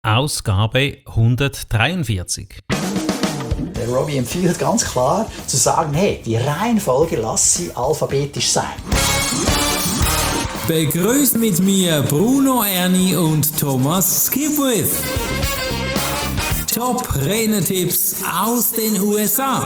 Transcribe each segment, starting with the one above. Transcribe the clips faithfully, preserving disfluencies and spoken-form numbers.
Ausgabe hundertdreiundvierzig. Der Robbie empfiehlt ganz klar zu sagen, hey, die Reihenfolge lass sie alphabetisch sein. Begrüßt mit mir Bruno Erni und Thomas Skipwith. Top-Renner-Tipps aus den U S A.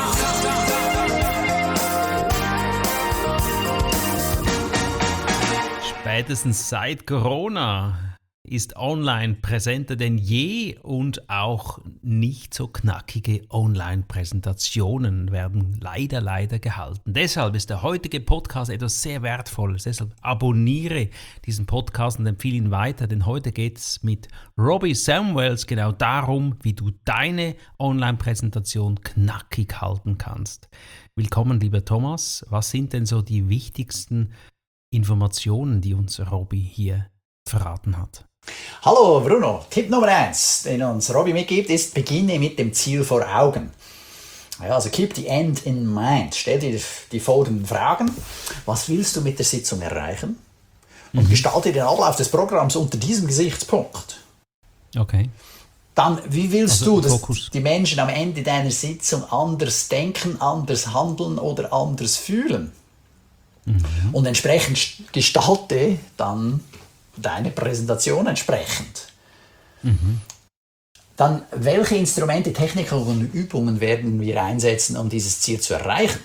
Spätestens seit Corona ist online präsenter denn je und auch nicht so knackige Online-Präsentationen werden leider, leider gehalten. Deshalb ist der heutige Podcast etwas sehr Wertvolles. Deshalb abonniere diesen Podcast und empfehle ihn weiter, denn heute geht es mit Robbie Samuels genau darum, wie du deine Online-Präsentation knackig halten kannst. Willkommen, lieber Thomas. Was sind denn so die wichtigsten Informationen, die uns Robbie hier verraten hat? Hallo Bruno, Tipp Nummer eins, den uns Robbie mitgibt, ist, beginne mit dem Ziel vor Augen. Ja, also keep the end in mind. Stell dir die folgenden Fragen. Was willst du mit der Sitzung erreichen? Und mhm. gestalte den Ablauf des Programms unter diesem Gesichtspunkt. Okay. Dann, wie willst also, du, dass Fokus. die Menschen am Ende deiner Sitzung anders denken, anders handeln oder anders fühlen? Mhm. Und entsprechend gestalte dann deine Präsentation entsprechend. Mhm. Dann, welche Instrumente, Techniken und Übungen werden wir einsetzen, um dieses Ziel zu erreichen?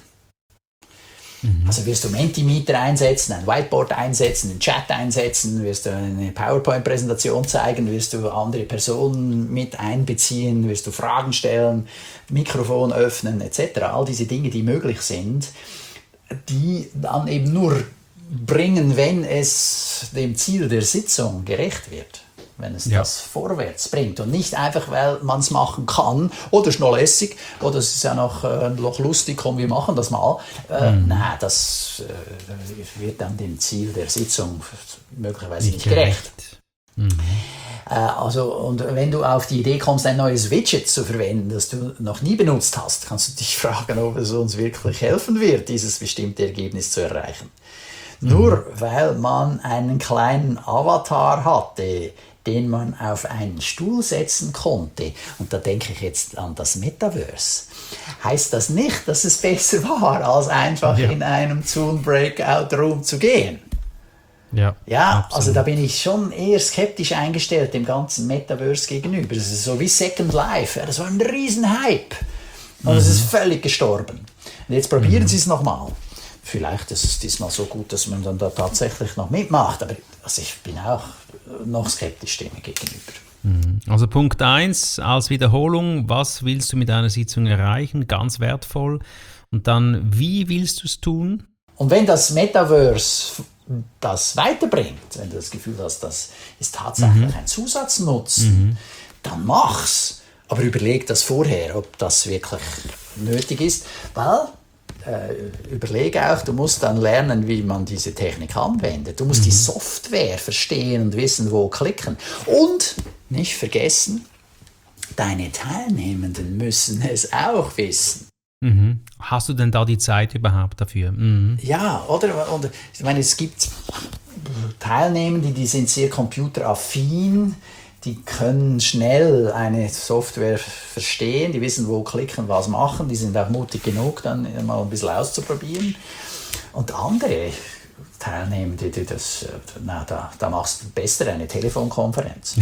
Mhm. Also wirst du Mentimeter einsetzen, ein Whiteboard einsetzen, einen Chat einsetzen, wirst du eine PowerPoint-Präsentation zeigen, wirst du andere Personen mit einbeziehen, wirst du Fragen stellen, Mikrofon öffnen et cetera. All diese Dinge, die möglich sind, die dann eben nur bringen, wenn es dem Ziel der Sitzung gerecht wird, wenn es ja. das vorwärts bringt und nicht einfach, weil man es machen kann oder ist noch lässig oder es ist ja noch, äh, noch lustig, komm, wir machen das mal. Äh, mhm. Nein, das äh, wird dann dem Ziel der Sitzung möglicherweise nicht, nicht gerecht. gerecht. Mhm. Äh, also, und wenn du auf die Idee kommst, ein neues Widget zu verwenden, das du noch nie benutzt hast, kannst du dich fragen, ob es uns wirklich helfen wird, dieses bestimmte Ergebnis zu erreichen. Nur weil man einen kleinen Avatar hatte, den man auf einen Stuhl setzen konnte, und da denke ich jetzt an das Metaverse, heißt das nicht, dass es besser war, als einfach ja. in einem Zoom-Breakout-Room zu gehen. Ja, ja also da bin ich schon eher skeptisch eingestellt dem ganzen Metaverse gegenüber. Das ist so wie Second Life, das war ein Riesenhype und mhm. es ist völlig gestorben. Und jetzt probieren mhm. Sie es nochmal. Vielleicht ist es diesmal so gut, dass man dann da tatsächlich noch mitmacht, aber also ich bin auch noch skeptisch dem gegenüber. Also Punkt eins als Wiederholung, was willst du mit einer Sitzung erreichen? Ganz wertvoll. Und dann, wie willst du es tun? Und wenn das Metaverse das weiterbringt, wenn du das Gefühl hast, das ist tatsächlich mhm. ein Zusatznutzen, mhm. dann mach's. Aber überleg das vorher, ob das wirklich nötig ist, weil Äh, überlege auch, du musst dann lernen, wie man diese Technik anwendet. Du musst mhm. die Software verstehen und wissen, wo klicken. Und nicht vergessen, deine Teilnehmenden müssen es auch wissen. Mhm. Hast du denn da die Zeit überhaupt dafür? Mhm. Ja, oder? Und ich meine, es gibt Teilnehmende, die sind sehr computeraffin. Die können schnell eine Software verstehen, die wissen, wo klicken, was machen, die sind auch mutig genug, dann mal ein bisschen auszuprobieren. Und andere Teilnehmende, die das, na, da, da machst du besser eine Telefonkonferenz.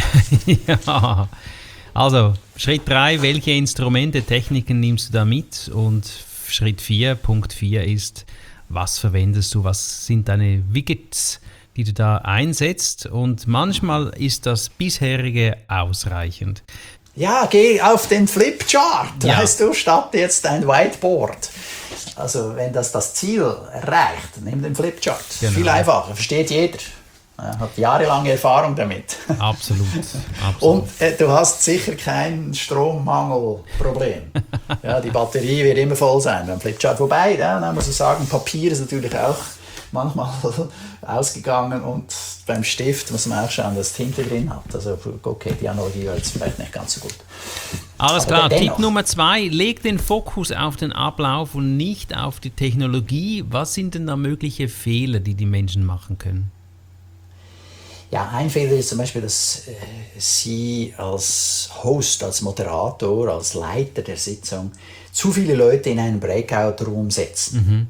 Ja, also Schritt drei, welche Instrumente, Techniken nimmst du da mit? Und Schritt vier, Punkt vier ist, was verwendest du, was sind deine Widgets, die du da einsetzt, und manchmal ist das bisherige ausreichend. Ja, geh auf den Flipchart, ja. weißt du, statt jetzt ein Whiteboard. Also wenn das das Ziel erreicht, nimm den Flipchart. Genau. Viel einfacher, versteht jeder. Er hat jahrelange Erfahrung damit. Absolut. Absolut. Und äh, du hast sicher kein Strommangelproblem. Ja, die Batterie wird immer voll sein beim Flipchart. Wobei, ja, dann muss ich sagen, Papier ist natürlich auch manchmal ausgegangen, und beim Stift muss man auch schauen, dass es Tinte drin hat. Also okay, die Analogie war jetzt vielleicht nicht ganz so gut. Alles Aber klar, Tipp Nummer zwei, leg den Fokus auf den Ablauf und nicht auf die Technologie. Was sind denn da mögliche Fehler, die die Menschen machen können? Ja, ein Fehler ist zum Beispiel, dass äh, Sie als Host, als Moderator, als Leiter der Sitzung zu viele Leute in einen Breakout-Room setzen. Mhm.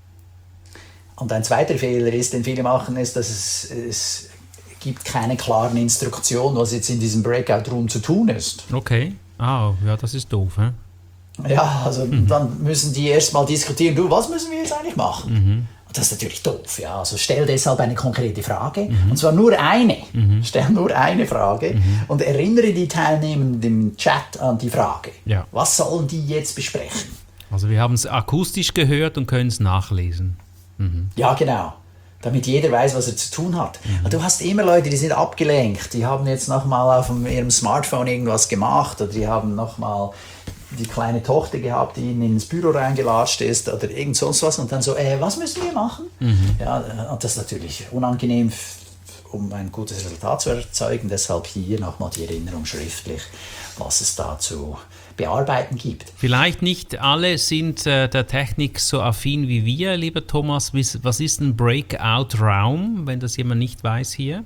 Und ein zweiter Fehler ist, den viele machen, ist, dass es, es gibt keine klaren Instruktionen, was jetzt in diesem Breakout-Room zu tun ist. Okay. Ah, ja, das ist doof, hä? Ja, also mhm. dann müssen die erstmal diskutieren, du, was müssen wir jetzt eigentlich machen? Mhm. Das ist natürlich doof, ja. Also stell deshalb eine konkrete Frage, mhm. und zwar nur eine. Mhm. Stell nur eine Frage mhm. und erinnere die Teilnehmenden im Chat an die Frage. Ja. Was sollen die jetzt besprechen? Also wir haben es akustisch gehört und können es nachlesen. Mhm. Ja, genau. Damit jeder weiß, was er zu tun hat. Mhm. Du hast immer Leute, die sind abgelenkt. Die haben jetzt nochmal auf ihrem Smartphone irgendwas gemacht oder die haben nochmal die kleine Tochter gehabt, die ihnen ins Büro reingelatscht ist oder irgend sonst was und dann so, äh, was müssen wir machen? Mhm. Ja, und das ist natürlich unangenehm, um ein gutes Resultat zu erzeugen. Deshalb hier nochmal die Erinnerung schriftlich, was es da zu bearbeiten gibt. Vielleicht nicht alle sind äh, der Technik so affin wie wir, lieber Thomas. Was ist ein Breakout-Raum, wenn das jemand nicht weiß hier?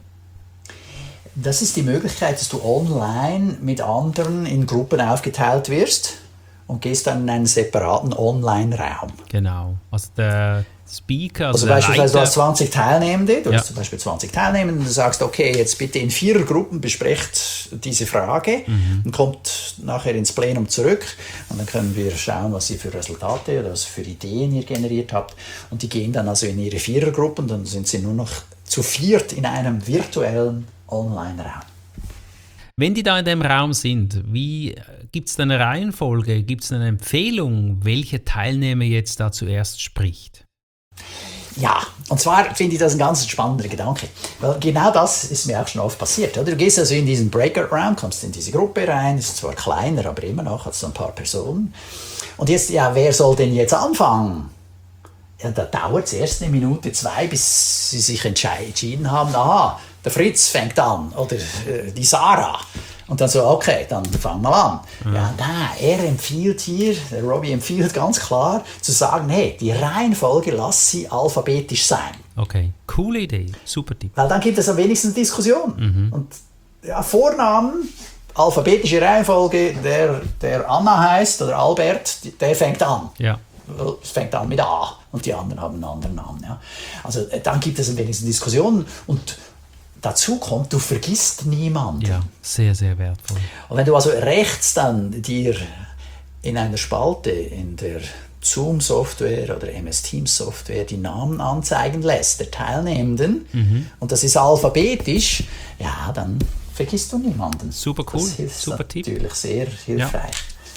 Das ist die Möglichkeit, dass du online mit anderen in Gruppen aufgeteilt wirst und gehst dann in einen separaten Online-Raum. Genau. Also der Speaker, also, also der beispielsweise Leiter. Du hast zwanzig Teilnehmende, du ja. hast zum Beispiel zwanzig Teilnehmende und du sagst, okay, jetzt bitte in vier Gruppen besprecht diese Frage mhm. und kommt nachher ins Plenum zurück und dann können wir schauen, was ihr für Resultate oder was für Ideen ihr generiert habt und die gehen dann also in ihre Vierergruppen, dann sind sie nur noch zu viert in einem virtuellen Online-Raum. Wenn die da in dem Raum sind, wie gibt es eine Reihenfolge, gibt es eine Empfehlung, welcher Teilnehmer jetzt da zuerst spricht? Ja, und zwar finde ich das ein ganz spannender Gedanke, weil genau das ist mir auch schon oft passiert. Oder? Du gehst also in diesen Breakout-Raum, kommst in diese Gruppe rein, ist zwar kleiner, aber immer noch hat es ein paar Personen. Und jetzt, ja, wer soll denn jetzt anfangen? Ja, da dauert es erst eine Minute, zwei, bis sie sich entschieden haben, aha, der Fritz fängt an oder äh, die Sarah. Und dann so, okay, dann fangen wir an. Mhm. Ja, nein, er empfiehlt hier, der Robbie empfiehlt ganz klar, zu sagen, hey, die Reihenfolge, lass sie alphabetisch sein. Okay, coole Idee, super Tipp. Weil dann gibt es am wenigsten Diskussion. Mhm. Und ja, Vornamen, alphabetische Reihenfolge, der, der Anna heißt oder Albert, der fängt an. Ja. Es fängt an mit A und die anderen haben einen anderen Namen. Ja. Also dann gibt es am wenigsten Diskussionen und dazu kommt, du vergisst niemanden. Ja, sehr, sehr wertvoll. Und wenn du also rechts dann dir in einer Spalte in der Zoom-Software oder M S Teams-Software die Namen anzeigen lässt, der Teilnehmenden, mhm. und das ist alphabetisch, ja, dann vergisst du niemanden. Super cool, das hilft super Tipp. Natürlich sehr hilfreich. Ja.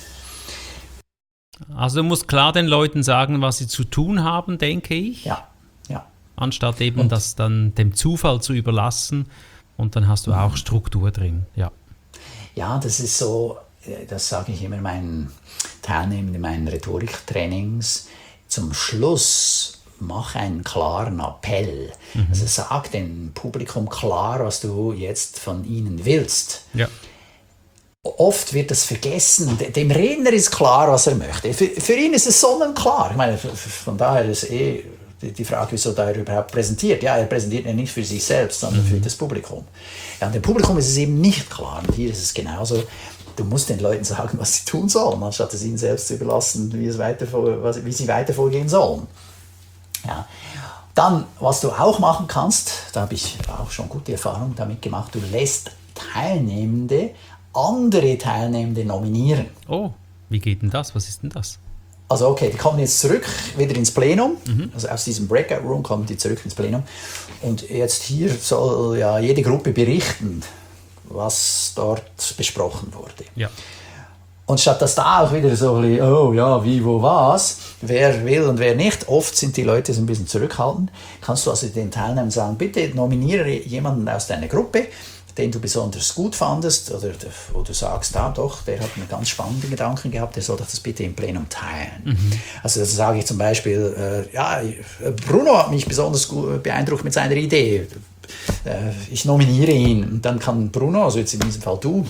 Also du musst klar den Leuten sagen, was sie zu tun haben, denke ich. Ja, ja. Anstatt eben und das dann dem Zufall zu überlassen und dann hast du auch Struktur drin. Ja, ja, das ist so, das sage ich immer meinen Teilnehmern in meinen Rhetoriktrainings. Zum Schluss mach einen klaren Appell. Mhm. Also sag dem Publikum klar, was du jetzt von ihnen willst. Ja. Oft wird das vergessen. Dem Redner ist klar, was er möchte. Für, für ihn ist es sonnenklar. Ich meine, von daher ist eh die Frage, wieso da er überhaupt präsentiert. Ja, er präsentiert ja nicht für sich selbst, sondern mhm. für das Publikum. Ja, und dem Publikum ist es eben nicht klar. Und hier ist es genauso. Du musst den Leuten sagen, was sie tun sollen, anstatt es ihnen selbst zu überlassen, wie, es weiter, wie sie weiter vorgehen sollen. Ja. Dann, was du auch machen kannst, da habe ich auch schon gute Erfahrungen damit gemacht, du lässt Teilnehmende andere Teilnehmende nominieren. Oh, wie geht denn das? Was ist denn das? Also okay, die kommen jetzt zurück, wieder ins Plenum, mhm. also aus diesem Breakout-Room kommen die zurück ins Plenum und jetzt hier soll ja jede Gruppe berichten, was dort besprochen wurde. Ja. Und statt dass da auch wieder so ein bisschen, oh ja, wie, wo, was, wer will und wer nicht, oft sind die Leute so ein bisschen zurückhaltend, kannst du also den Teilnehmern sagen, bitte nominiere jemanden aus deiner Gruppe, den du besonders gut fandest oder wo du sagst, ah doch, der hat einen ganz spannenden Gedanken gehabt, der soll das bitte im Plenum teilen. Mhm. Also das sage ich zum Beispiel, äh, ja, Bruno hat mich besonders gut beeindruckt mit seiner Idee. Äh, ich nominiere ihn und dann kann Bruno, also jetzt in diesem Fall du,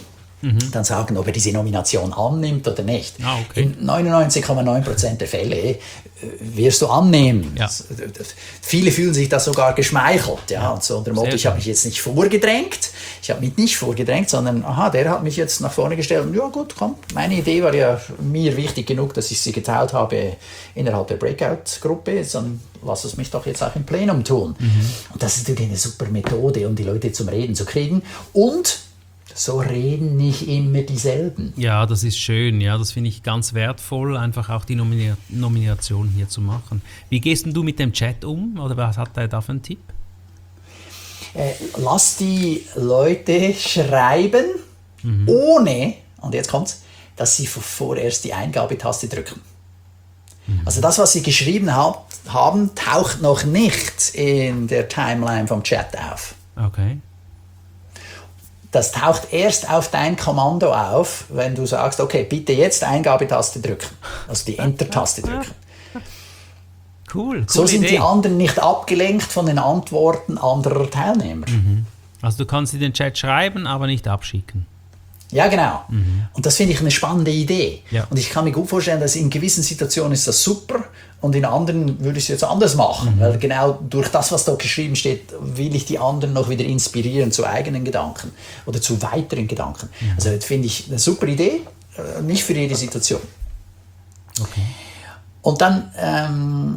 mhm. dann sagen, ob er diese Nomination annimmt oder nicht. Ah, okay. In neunundneunzig Komma neun Prozent der Fälle äh, wirst du annehmen. Ja. Viele fühlen sich da sogar geschmeichelt. Ja? Und so unter dem Motto, ich habe mich jetzt nicht vorgedrängt, ich habe mich nicht vorgedrängt, sondern aha, der hat mich jetzt nach vorne gestellt. Und ja gut, komm, meine Idee war ja mir wichtig genug, dass ich sie geteilt habe innerhalb der Breakout-Gruppe, dann lass es mich doch jetzt auch im Plenum tun. Mhm. Und das ist natürlich eine super Methode, um die Leute zum Reden zu kriegen. Und so reden nicht immer dieselben. Ja, das ist schön. Ja, das finde ich ganz wertvoll, einfach auch die Nomina- Nomination hier zu machen. Wie gehst denn du mit dem Chat um? Oder was hat er da für einen Tipp? Äh, lass die Leute schreiben, mhm. ohne, und jetzt kommt's, dass sie vorerst die Eingabetaste drücken. Mhm. Also das, was sie geschrieben hab, haben, taucht noch nicht in der Timeline vom Chat auf. Okay. Das taucht erst auf dein Kommando auf, wenn du sagst, okay, bitte jetzt Eingabetaste drücken. Also die Enter-Taste drücken. Cool, so sind Idee. die anderen nicht abgelenkt von den Antworten anderer Teilnehmer. Mhm. Also du kannst in den Chat schreiben, aber nicht abschicken. Ja, genau. Mhm. Und das finde ich eine spannende Idee. Ja. Und ich kann mir gut vorstellen, dass in gewissen Situationen ist das super und in anderen würde ich es jetzt anders machen. Mhm. Weil genau durch das, was da geschrieben steht, will ich die anderen noch wieder inspirieren zu eigenen Gedanken oder zu weiteren Gedanken. Mhm. Also das finde ich eine super Idee, nicht für jede Situation. Okay. Und dann ähm,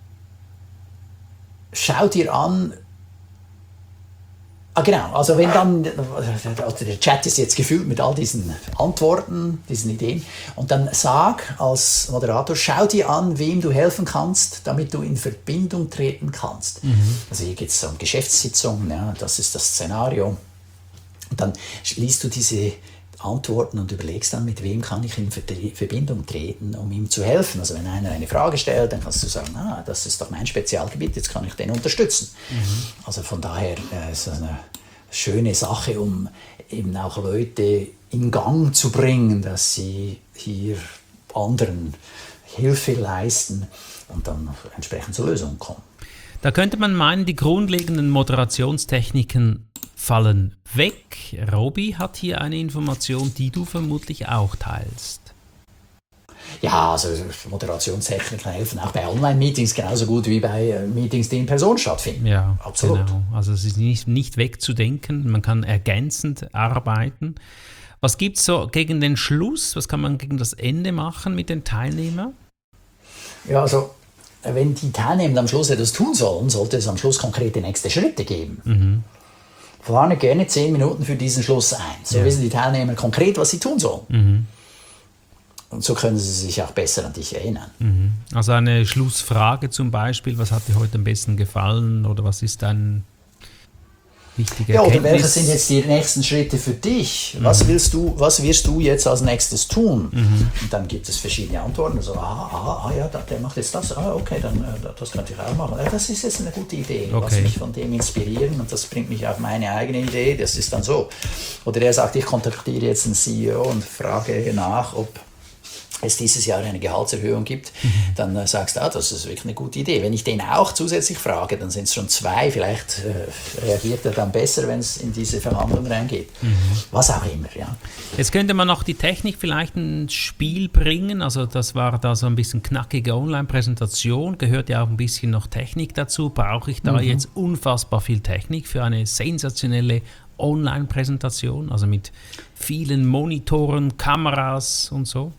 schau dir an, ah genau, also wenn dann, also der Chat ist jetzt gefüllt mit all diesen Antworten, diesen Ideen, und dann sag als Moderator, schau dir an, wem du helfen kannst, damit du in Verbindung treten kannst. Mhm. Also hier geht es um Geschäftssitzungen, ja, das ist das Szenario. Und dann liest du diese Antworten und überlegst dann, mit wem kann ich in Verbindung treten, um ihm zu helfen. Also wenn einer eine Frage stellt, dann kannst du sagen, ah, das ist doch mein Spezialgebiet, jetzt kann ich den unterstützen. Mhm. Also von daher äh, ist das eine schöne Sache, um eben auch Leute in Gang zu bringen, dass sie hier anderen Hilfe leisten und dann entsprechend zur Lösung kommen. Da könnte man meinen, die grundlegenden Moderationstechniken fallen weg. Robi hat hier eine Information, die du vermutlich auch teilst. Ja, also Moderationstechniken helfen auch bei Online-Meetings genauso gut wie bei Meetings, die in Person stattfinden. Ja, absolut. Genau. Also es ist nicht, nicht wegzudenken, man kann ergänzend arbeiten. Was gibt es so gegen den Schluss? Was kann man gegen das Ende machen mit den Teilnehmern? Ja, also wenn die Teilnehmer am Schluss etwas tun sollen, sollte es am Schluss konkrete nächste Schritte geben. Mhm. Plane gerne zehn Minuten für diesen Schluss ein. So ja. wissen die Teilnehmer konkret, was sie tun sollen. Mhm. Und so können sie sich auch besser an dich erinnern. Mhm. Also eine Schlussfrage zum Beispiel, was hat dir heute am besten gefallen oder was ist dein wichtiger Ja, oder Erkenntnis? welche sind jetzt die nächsten Schritte für dich? Mhm. Was willst du, was wirst du jetzt als nächstes tun? Mhm. Und dann gibt es verschiedene Antworten. Also, ah, ah, ah ja, der macht jetzt das. Ah, okay, dann äh, das könnte ich auch machen. Das ist jetzt eine gute Idee. Okay. Lass mich von dem inspirieren und das bringt mich auf meine eigene Idee. Das ist dann so. Oder der sagt, ich kontaktiere jetzt einen C E O und frage nach, ob es dieses Jahr eine Gehaltserhöhung gibt, mhm. dann äh, sagst du, ah, das ist wirklich eine gute Idee. Wenn ich den auch zusätzlich frage, dann sind es schon zwei, vielleicht äh, reagiert er dann besser, wenn es in diese Verhandlung reingeht. Mhm. Was auch immer, ja. Jetzt könnte man noch die Technik vielleicht ins Spiel bringen, also das war da so ein bisschen knackige Online-Präsentation, gehört ja auch ein bisschen noch Technik dazu. Brauche ich da mhm. jetzt unfassbar viel Technik für eine sensationelle Online-Präsentation, also mit vielen Monitoren, Kameras und so?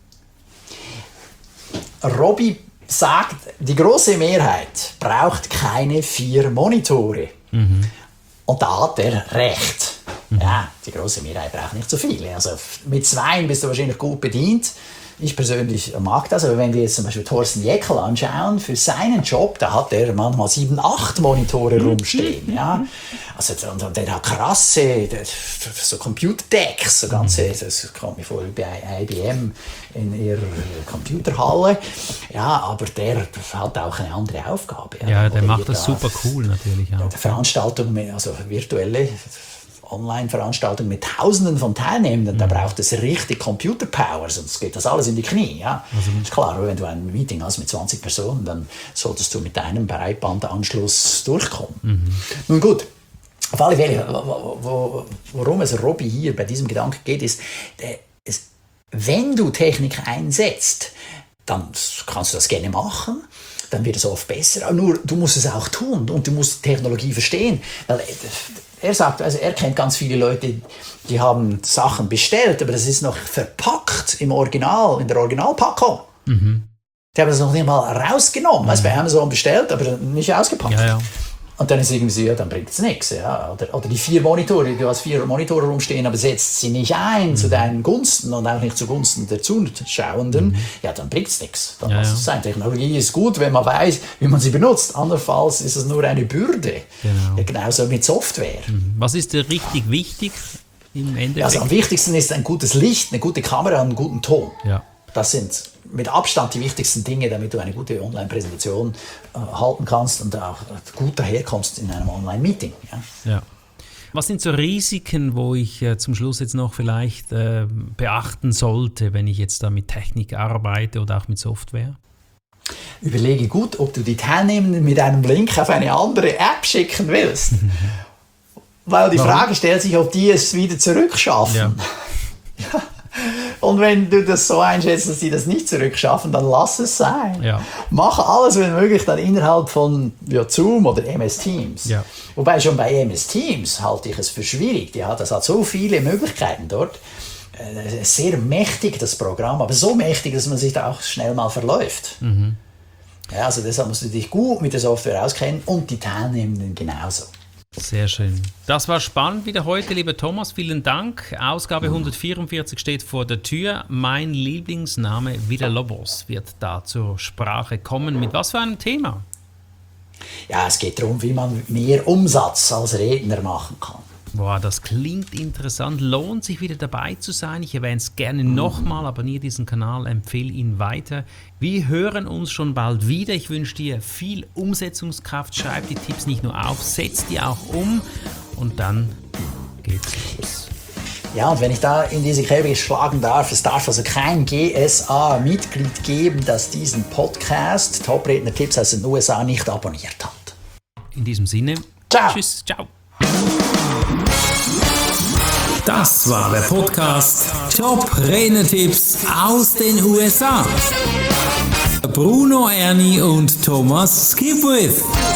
Robi sagt, die große Mehrheit braucht keine vier Monitore. Mhm. Und da hat er recht. Mhm. Ja, die große Mehrheit braucht nicht so viele. Also mit zwei bist du wahrscheinlich gut bedient. Ich persönlich mag das, aber wenn wir jetzt zum Beispiel Thorsten Jäckel anschauen, für seinen Job, da hat er manchmal sieben, acht Monitore rumstehen. Ja? Also, und, und der hat krasse, der, so Computerdecks, so ganze, das kommt mir vor bei I B M in ihrer Computerhalle. Ja, aber der hat auch eine andere Aufgabe. Ja, der macht das super cool natürlich auch. Veranstaltungen, also virtuelle Online-Veranstaltung mit Tausenden von Teilnehmenden, mhm. da braucht es richtig Computer-Power, sonst geht das alles in die Knie. Ja? Also, ist klar, wenn du ein Meeting hast mit zwanzig Personen, dann solltest du mit deinem Breitbandanschluss durchkommen. Mhm. Nun gut, auf alle Fälle, wo, wo, worum es Robby hier bei diesem Gedanken geht, ist, ist, wenn du Technik einsetzt, dann kannst du das gerne machen, dann wird es oft besser, aber nur du musst es auch tun und du musst Technologie verstehen, weil er sagt, also er kennt ganz viele Leute, die haben Sachen bestellt, aber das ist noch verpackt im Original, in der Originalpackung. Mhm. Die haben das noch nicht mal rausgenommen, mhm. also bei Amazon bestellt, aber nicht ausgepackt. Ja, ja. Und dann ist irgendwie so, ja, dann bringt es nichts. Ja. Oder, oder die vier Monitore, du hast vier Monitore rumstehen, aber setzt sie nicht ein mhm. zu deinen Gunsten und auch nicht zugunsten der Zuschauenden, mhm. ja, dann bringt es nichts. Dann ja, muss es sein. Technologie ist gut, wenn man weiß, wie man sie benutzt. Andernfalls ist es nur eine Bürde. Genau. Ja, genauso mit Software. Mhm. Was ist dir richtig wichtig im Endeffekt? Also am wichtigsten ist ein gutes Licht, eine gute Kamera und einen guten Ton. Ja. Das sind mit Abstand die wichtigsten Dinge, damit du eine gute Online-Präsentation äh, halten kannst und auch gut daherkommst in einem Online-Meeting. Ja. Ja. Was sind so Risiken, wo ich äh, zum Schluss jetzt noch vielleicht äh, beachten sollte, wenn ich jetzt da mit Technik arbeite oder auch mit Software? Überlege gut, ob du die Teilnehmenden mit einem Link auf eine andere App schicken willst. Weil die Warum? Frage stellt sich, ob die es wieder zurückschaffen. Ja. Ja. Und wenn du das so einschätzt, dass die das nicht zurückschaffen, dann lass es sein. Ja. Mach alles, wenn möglich, dann innerhalb von ja, Zoom oder M S Teams. Ja. Wobei schon bei M S Teams halte ich es für schwierig. Ja, das hat so viele Möglichkeiten dort. Äh, sehr mächtig, das Programm, aber so mächtig, dass man sich da auch schnell mal verläuft. Mhm. Ja, also deshalb musst du dich gut mit der Software auskennen und die Teilnehmenden genauso. Sehr schön. Das war spannend wieder heute, lieber Thomas. Vielen Dank. Ausgabe hundertvierundvierzig steht vor der Tür. Mein Lieblingsname Villalobos wird da zur Sprache kommen. Mit was für einem Thema? Ja, es geht darum, wie man mehr Umsatz als Redner machen kann. Boah, das klingt interessant. Lohnt sich wieder dabei zu sein. Ich erwähne es gerne nochmal. Abonniere diesen Kanal, empfehle ihn weiter. Wir hören uns schon bald wieder. Ich wünsche dir viel Umsetzungskraft. Schreib die Tipps nicht nur auf, setz die auch um und dann geht's los. Ja, und wenn ich da in diese Kerbe schlagen darf, es darf also kein G S A-Mitglied geben, das diesen Podcast Top-Redner-Tipps aus den U S A nicht abonniert hat. In diesem Sinne, ciao. Tschüss, ciao. Das war der Podcast Top-Redner-Tipps aus den U S A. Bruno Erni und Thomas Skipwith.